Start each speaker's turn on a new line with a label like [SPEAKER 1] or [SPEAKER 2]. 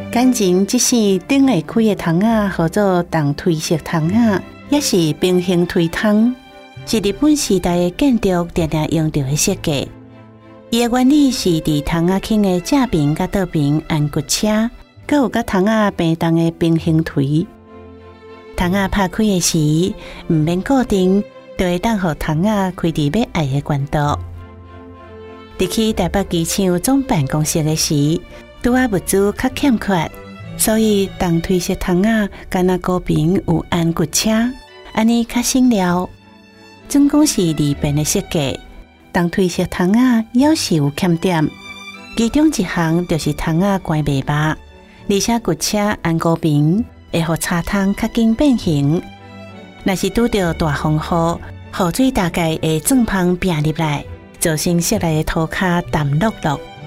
[SPEAKER 1] 感情即使顶会开的窗仔，号做动推式窗仔，也是平行推窗，是日本时代的建筑常常用到的设计。伊的原理是伫窗仔轻的正边甲倒边按骨车，佮有甲窗仔平动的平行推。窗仔拍开的时，毋免固定，就会当互窗仔开伫要爱的悬度。伫去台北机场总办公室的时，拄仔物资较欠缺，所以动推式窗仔敢若高边有按骨车，安尼较省料。总共是2边的设计，动推式窗仔也是有欠点，其中一项就是窗仔关袂密，而且骨车按高边会互插窗较紧变形。若是拄到大风雨，雨水大概会撞碰拼入来，造成室内的涂骹澹漉漉。